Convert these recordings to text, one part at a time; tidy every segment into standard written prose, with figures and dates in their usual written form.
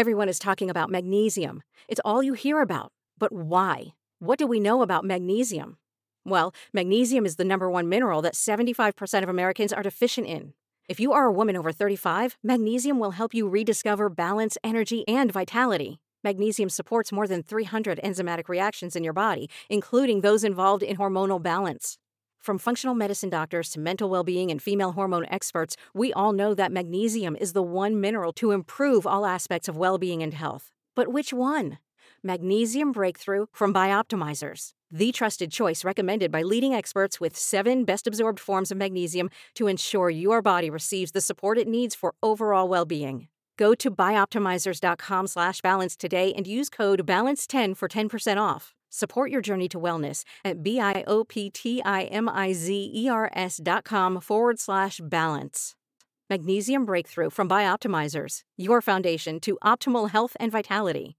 Everyone is talking about magnesium. It's all you hear about. But why? What do we know about magnesium? Well, magnesium is the number one mineral that 75% of Americans are deficient in. If you are a woman over 35, magnesium will help you rediscover balance, energy, and vitality. Magnesium supports more than 300 enzymatic reactions in your body, including those involved in hormonal balance. From functional medicine doctors to mental well-being and female hormone experts, we all know that magnesium is the one mineral to improve all aspects of well-being and health. But which one? Magnesium Breakthrough from Bioptimizers, the trusted choice recommended by leading experts with 7 best-absorbed forms of magnesium to ensure your body receives the support it needs for overall well-being. Go to bioptimizers.com/balance today and use code BALANCE10 for 10% off. Support your journey to wellness at bioptimizers.com/balance. Magnesium Breakthrough from Bioptimizers, your foundation to optimal health and vitality.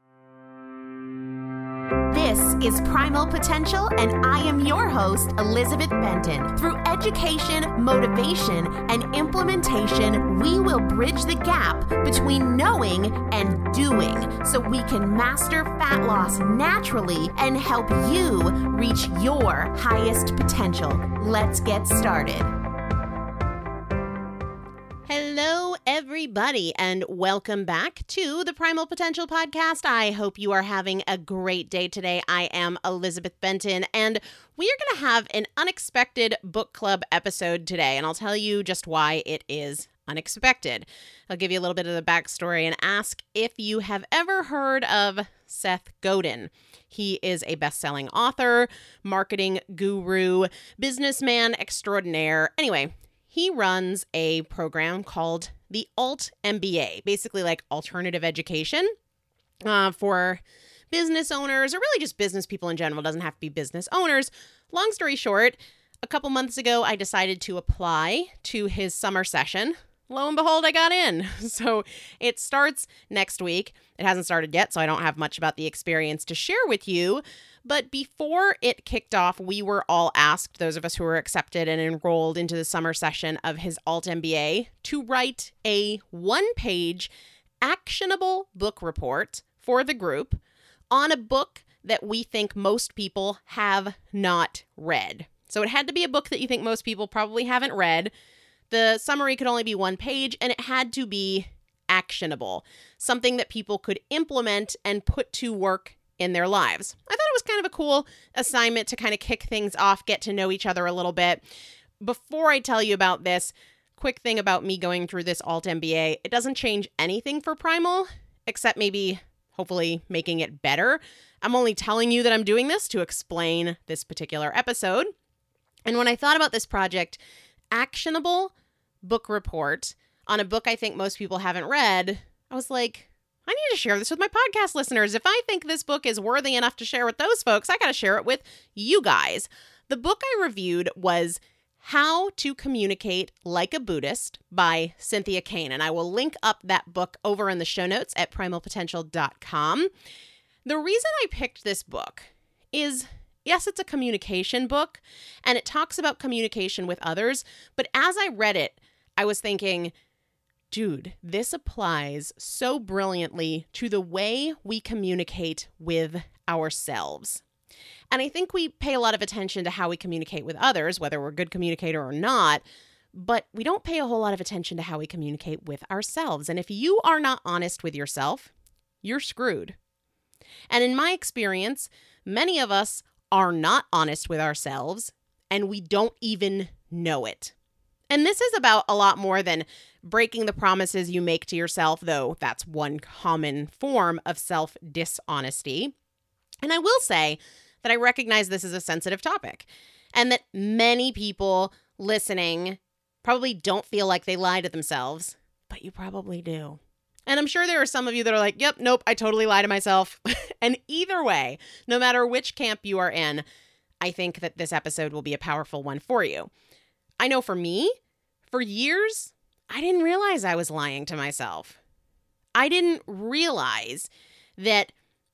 This is Primal Potential, and I am your host, Elizabeth Benton. Through education, motivation, and implementation, we will bridge the gap between knowing and doing so we can master fat loss naturally and help you reach your highest potential. Let's get started. Hello, everybody, and welcome back to the Primal Potential Podcast. I hope you are having a great day today. I am Elizabeth Benton, and we are going to have an unexpected book club episode today, and I'll tell you just why it is unexpected. I'll give you a little bit of the backstory and ask if you have ever heard of Seth Godin. He is a best-selling author, marketing guru, businessman extraordinaire. Anyway, he runs a program called the Alt MBA, basically like alternative education for business owners, or really just business people in general. It doesn't have to be business owners. Long story short, a couple months ago, I decided to apply to his summer session. Lo and behold, I got in. So it starts next week. It hasn't started yet, so I don't have much about the experience to share with you. But before it kicked off, we were all asked, those of us who were accepted and enrolled into the summer session of his Alt MBA, to write a 1-page actionable book report for the group on a book that we think most people have not read. So it had to be a book that you think most people probably haven't read. The summary could only be 1 page, and it had to be actionable, something that people could implement and put to work in their lives. I thought it was kind of a cool assignment to kind of kick things off, get to know each other a little bit. Before I tell you about this, quick thing about me going through this Alt MBA, it doesn't change anything for Primal, except maybe hopefully making it better. I'm only telling you that I'm doing this to explain this particular episode. And when I thought about this project, actionable book report on a book I think most people haven't read, I was like, I need to share this with my podcast listeners. If I think this book is worthy enough to share with those folks, I got to share it with you guys. The book I reviewed was How to Communicate Like a Buddhist by Cynthia Cain, and I will link up that book over in the show notes at primalpotential.com. The reason I picked this book is, yes, it's a communication book, and it talks about communication with others, but as I read it, I was thinking, dude, this applies so brilliantly to the way we communicate with ourselves. And I think we pay a lot of attention to how we communicate with others, whether we're a good communicator or not, but we don't pay a whole lot of attention to how we communicate with ourselves. And if you are not honest with yourself, you're screwed. And in my experience, many of us are not honest with ourselves, and we don't even know it. And this is about a lot more than breaking the promises you make to yourself, though that's one common form of self-dishonesty. And I will say that I recognize this is a sensitive topic, and that many people listening probably don't feel like they lie to themselves, but you probably do. And I'm sure there are some of you that are like, yep, nope, I totally lie to myself. And either way, no matter which camp you are in, I think that this episode will be a powerful one for you. I know for me, for years, I didn't realize I was lying to myself. I didn't realize that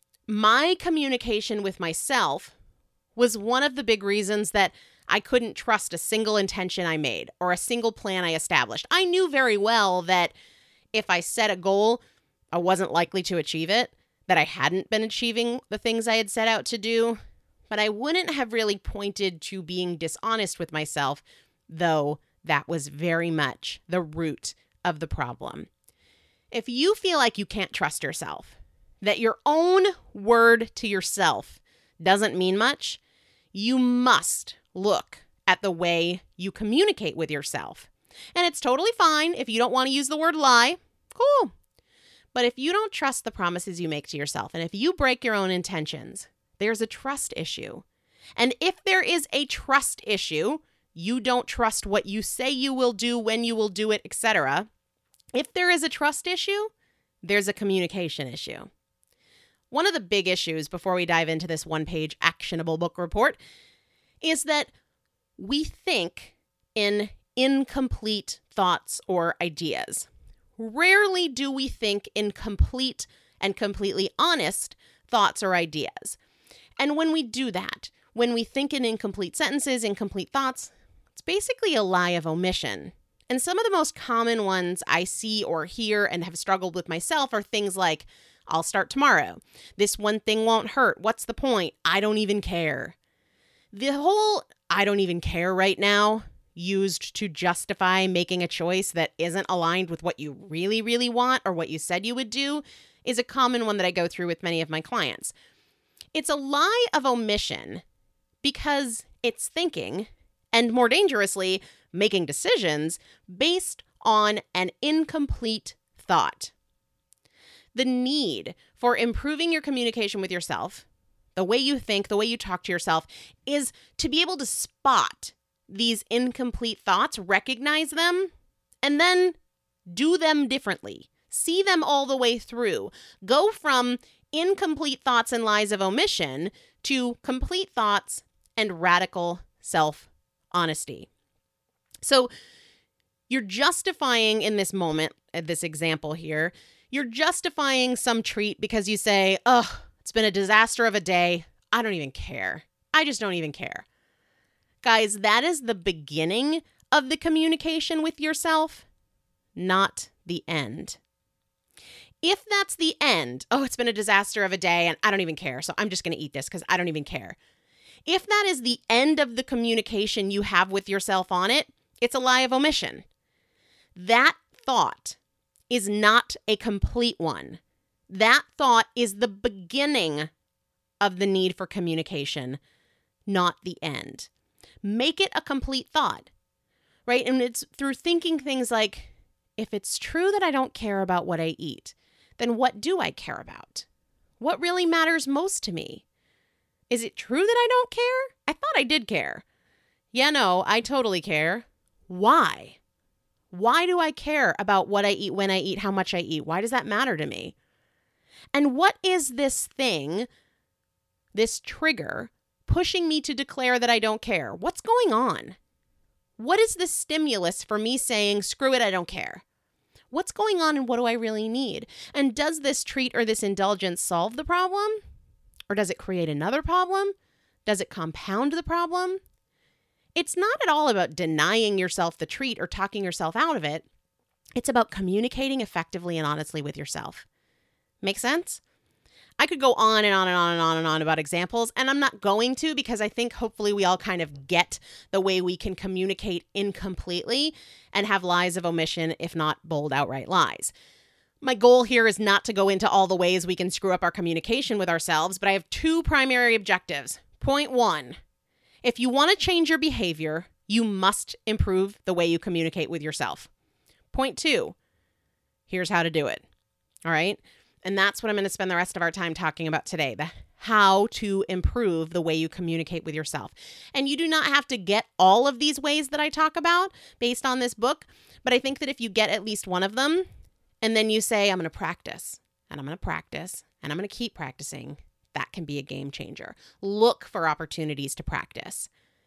my communication with myself was one of the big reasons that I couldn't trust a single intention I made or a single plan I established. I knew very well that if I set a goal, I wasn't likely to achieve it, that I hadn't been achieving the things I had set out to do, but I wouldn't have really pointed to being dishonest with myself, though that was very much the root of the problem. If you feel like you can't trust yourself, that your own word to yourself doesn't mean much, you must look at the way you communicate with yourself. And it's totally fine if you don't want to use the word lie. Cool. But if you don't trust the promises you make to yourself, and if you break your own intentions, there's a trust issue. And if there is a trust issue, you don't trust what you say you will do, when you will do it, etc. If there is a trust issue, there's a communication issue. One of the big issues before we dive into this one-page actionable book report is that we think in incomplete thoughts or ideas. Rarely do we think in complete and completely honest thoughts or ideas. And when we do that, when we think in incomplete sentences, incomplete thoughts, it's basically a lie of omission. And some of the most common ones I see or hear and have struggled with myself are things like, I'll start tomorrow. This one thing won't hurt. What's the point? I don't even care. The whole I don't even care right now, used to justify making a choice that isn't aligned with what you really, really want or what you said you would do, is a common one that I go through with many of my clients. It's a lie of omission because it's thinking, and more dangerously, making decisions based on an incomplete thought. The need for improving your communication with yourself, the way you think, the way you talk to yourself, is to be able to spot these incomplete thoughts, recognize them, and then do them differently. See them all the way through. Go from incomplete thoughts and lies of omission to complete thoughts and radical self-honesty. So you're justifying in this moment, this example here, you're justifying some treat because you say, it's been a disaster of a day. I don't even care. I just don't even care. Guys, that is the beginning of the communication with yourself, not the end. If that's the end, it's been a disaster of a day and I don't even care, so I'm just going to eat this because I don't even care. If that is the end of the communication you have with yourself on it, it's a lie of omission. That thought is not a complete one. That thought is the beginning of the need for communication, not the end. Make it a complete thought, right? And it's through thinking things like, if it's true that I don't care about what I eat, then what do I care about? What really matters most to me? Is it true that I don't care? I thought I did care. Yeah, no, I totally care. Why? Why do I care about what I eat, when I eat, how much I eat? Why does that matter to me? And what is this thing, this trigger, pushing me to declare that I don't care? What's going on? What is the stimulus for me saying, screw it, I don't care? What's going on and what do I really need? And does this treat or this indulgence solve the problem? Or does it create another problem? Does it compound the problem? It's not at all about denying yourself the treat or talking yourself out of it. It's about communicating effectively and honestly with yourself. Make sense? I could go on and on and on and on and on about examples, and I'm not going to because I think hopefully we all kind of get the way we can communicate incompletely and have lies of omission, if not bold outright lies. My goal here is not to go into all the ways we can screw up our communication with ourselves, but I have two primary objectives. Point one, if you want to change your behavior, you must improve the way you communicate with yourself. Point two, here's how to do it. All right? And that's what I'm going to spend the rest of our time talking about today, the how to improve the way you communicate with yourself. And you do not have to get all of these ways that I talk about based on this book, but I think that if you get at least one of them, and then you say, I'm going to practice, and I'm going to practice, and I'm going to keep practicing, that can be a game changer. Look for opportunities to practice.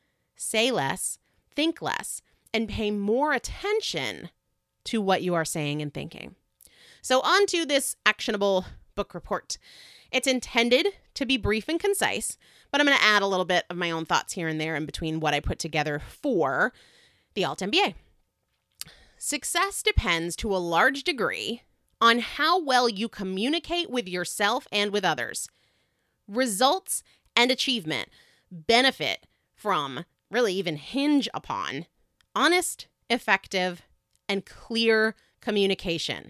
Say less, think less, and pay more attention to what you are saying and thinking. So on to this actionable book report. It's intended to be brief and concise, but I'm going to add a little bit of my own thoughts here and there in between what I put together for the Alt MBA. Success depends to a large degree on how well you communicate with yourself and with others. Results and achievement benefit from, really even hinge upon, honest, effective, and clear communication.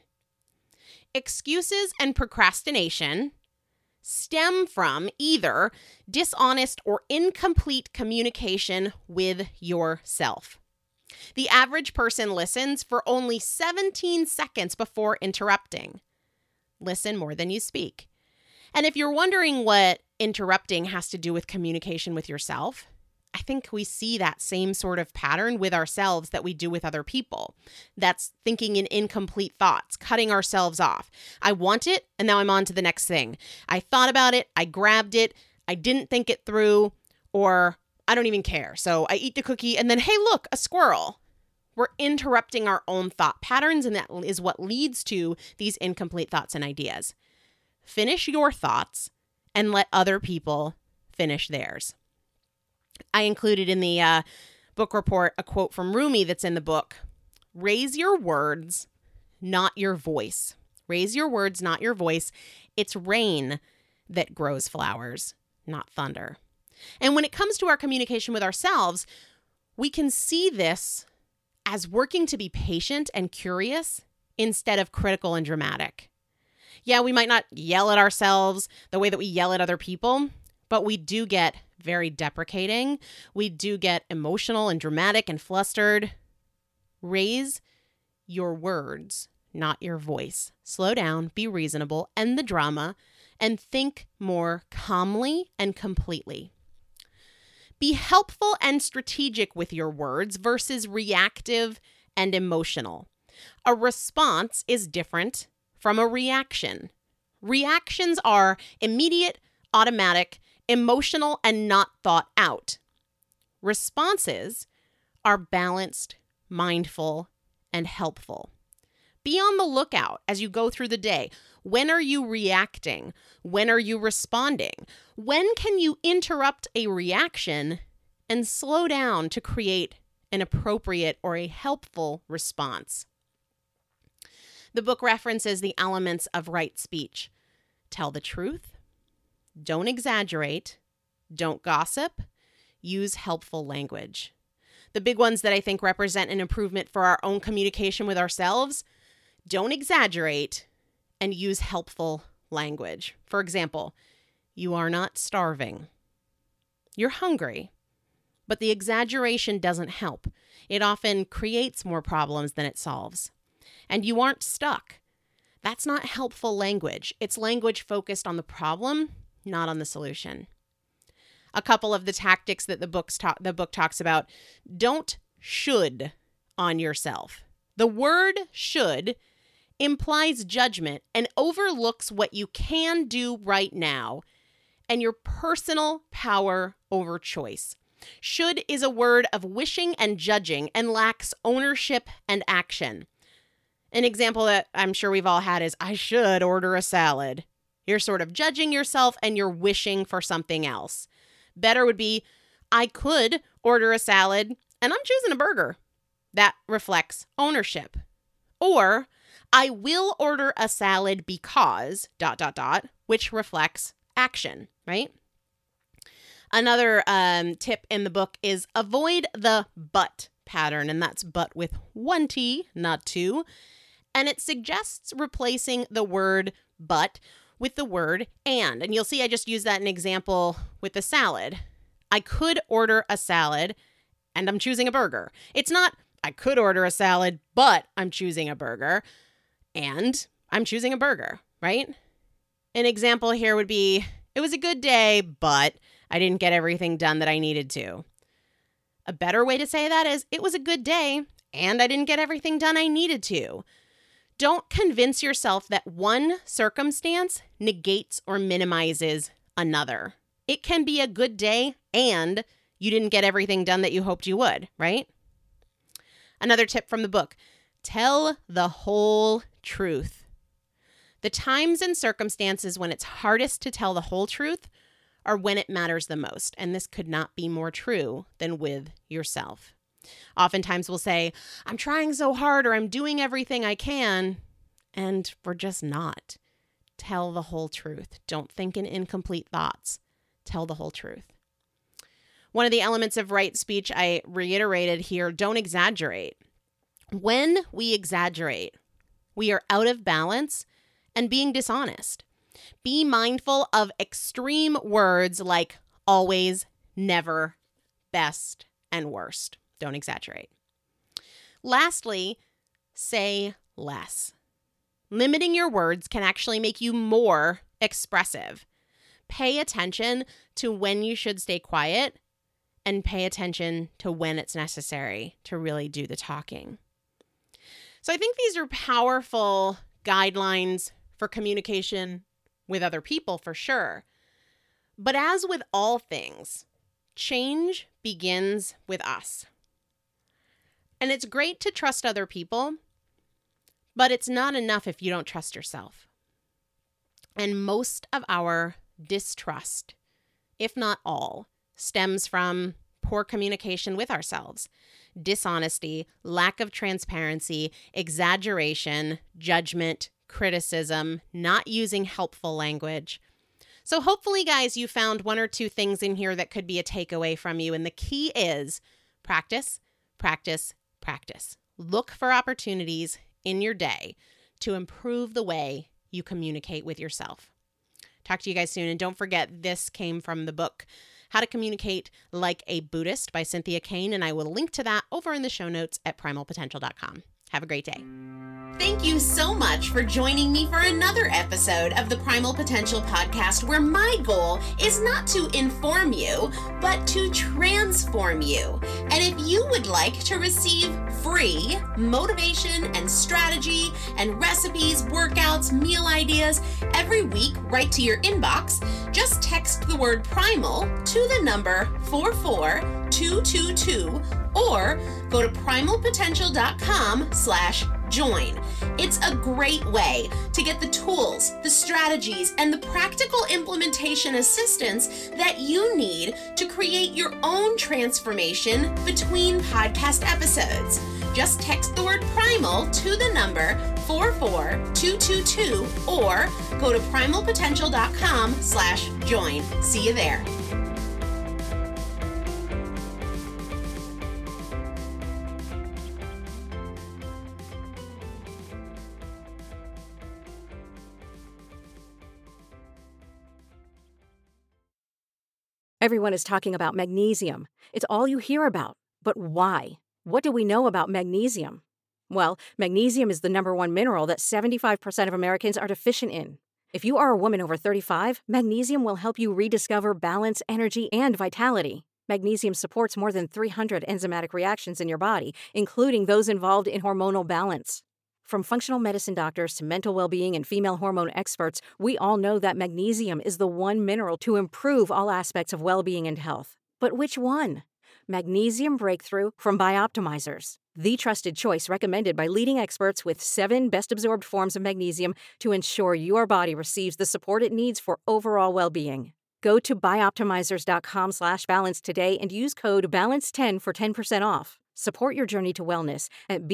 Excuses and procrastination stem from either dishonest or incomplete communication with yourself. The average person listens for only 17 seconds before interrupting. Listen more than you speak. And if you're wondering what interrupting has to do with communication with yourself, I think we see that same sort of pattern with ourselves that we do with other people. That's thinking in incomplete thoughts, cutting ourselves off. I want it, and now I'm on to the next thing. I thought about it, I grabbed it, I didn't think it through, or I don't even care. So I eat the cookie, and then, hey, look, a squirrel. We're interrupting our own thought patterns, and that is what leads to these incomplete thoughts and ideas. Finish your thoughts and let other people finish theirs. I included in the book report a quote from Rumi that's in the book. Raise your words, not your voice. Raise your words, not your voice. It's rain that grows flowers, not thunder. And when it comes to our communication with ourselves, we can see this as working to be patient and curious instead of critical and dramatic. Yeah, we might not yell at ourselves the way that we yell at other people, but we do get very deprecating. We do get emotional and dramatic and flustered. Raise your words, not your voice. Slow down, be reasonable, end the drama, and think more calmly and completely. Be helpful and strategic with your words versus reactive and emotional. A response is different from a reaction. Reactions are immediate, automatic, emotional, and not thought out. Responses are balanced, mindful, and helpful. Be on the lookout as you go through the day. When are you reacting? When are you responding? When can you interrupt a reaction and slow down to create an appropriate or a helpful response? The book references the elements of right speech. Tell the truth. Don't exaggerate. Don't gossip. Use helpful language. The big ones that I think represent an improvement for our own communication with ourselves: don't exaggerate and use helpful language. For example, you are not starving. You're hungry, but the exaggeration doesn't help. It often creates more problems than it solves. And you aren't stuck. That's not helpful language. It's language focused on the problem, not on the solution. A couple of the tactics that the book talks about: don't should on yourself. The word should implies judgment and overlooks what you can do right now and your personal power over choice. Should is a word of wishing and judging and lacks ownership and action. An example that I'm sure we've all had is, I should order a salad. You're sort of judging yourself and you're wishing for something else. Better would be, I could order a salad and I'm choosing a burger. That reflects ownership. Or, I will order a salad because ... which reflects action, right? Another tip in the book is avoid the but pattern, and that's but with one T, not two. And it suggests replacing the word but with the word and. And you'll see I just used that in example with the salad. I could order a salad and I'm choosing a burger. It's not, I could order a salad, but I'm choosing a burger and I'm choosing a burger, right? An example here would be, it was a good day, but I didn't get everything done that I needed to. A better way to say that is, it was a good day and I didn't get everything done I needed to. Don't convince yourself that one circumstance negates or minimizes another. It can be a good day and you didn't get everything done that you hoped you would, right? Another tip from the book: tell the whole truth. The times and circumstances when it's hardest to tell the whole truth are when it matters the most. And this could not be more true than with yourself. Oftentimes we'll say, I'm trying so hard or I'm doing everything I can. and we're just not. Tell the whole truth. Don't think in incomplete thoughts. Tell the whole truth. One of the elements of right speech I reiterated here, don't exaggerate. When we exaggerate, we are out of balance and being dishonest. Be mindful of extreme words like always, never, best, and worst. Don't exaggerate. Lastly, say less. Limiting your words can actually make you more expressive. Pay attention to when you should stay quiet and pay attention to when it's necessary to really do the talking. So I think these are powerful guidelines for communication with other people for sure. But as with all things, change begins with us. And it's great to trust other people, but it's not enough if you don't trust yourself. And most of our distrust, if not all, stems from poor communication with ourselves, dishonesty, lack of transparency, exaggeration, judgment, criticism, not using helpful language. So hopefully, guys, you found one or two things in here that could be a takeaway from you. And the key is practice, practice, practice. Look for opportunities in your day to improve the way you communicate with yourself. Talk to you guys soon. And don't forget, this came from the book, How to Communicate Like a Buddhist by Cynthia Cain. And I will link to that over in the show notes at primalpotential.com. Have a great day. Thank you so much for joining me for another episode of the Primal Potential Podcast, where my goal is not to inform you, but to transform you. And if you would like to receive free motivation and strategy and recipes, workouts, meal ideas every week right to your inbox, just text the word primal to the number 44222 or go to primalpotential.com/join. It's a great way to get the tools, the strategies, and the practical implementation assistance that you need to create your own transformation between podcast episodes. Just text the word primal to the number 44222 or go to primalpotential.com/join. See you there. Everyone is talking about magnesium. It's all you hear about. But why? What do we know about magnesium? Well, magnesium is the number one mineral that 75% of Americans are deficient in. If you are a woman over 35, magnesium will help you rediscover balance, energy, and vitality. Magnesium supports more than 300 enzymatic reactions in your body, including those involved in hormonal balance. From functional medicine doctors to mental well-being and female hormone experts, we all know that magnesium is the one mineral to improve all aspects of well-being and health. But which one? Magnesium Breakthrough from Bioptimizers, the trusted choice recommended by leading experts with 7 best-absorbed forms of magnesium to ensure your body receives the support it needs for overall well-being. Go to bioptimizers.com/balance today and use code BALANCE10 for 10% off. Support your journey to wellness at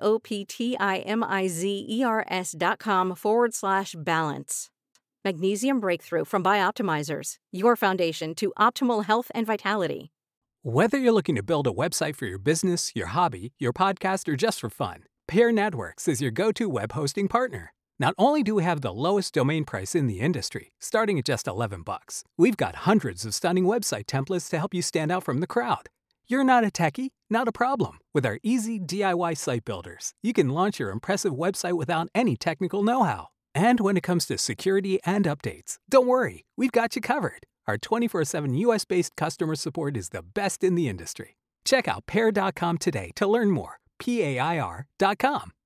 bioptimizers.com/balance. Magnesium Breakthrough from Bioptimizers, your foundation to optimal health and vitality. Whether you're looking to build a website for your business, your hobby, your podcast, or just for fun, Pair Networks is your go-to web hosting partner. Not only do we have the lowest domain price in the industry, starting at just $11, we've got hundreds of stunning website templates to help you stand out from the crowd. You're not a techie? Not a problem. With our easy DIY site builders, you can launch your impressive website without any technical know-how. And when it comes to security and updates, don't worry, we've got you covered. Our 24/7 US-based customer support is the best in the industry. Check out pair.com today to learn more. PAIR.com.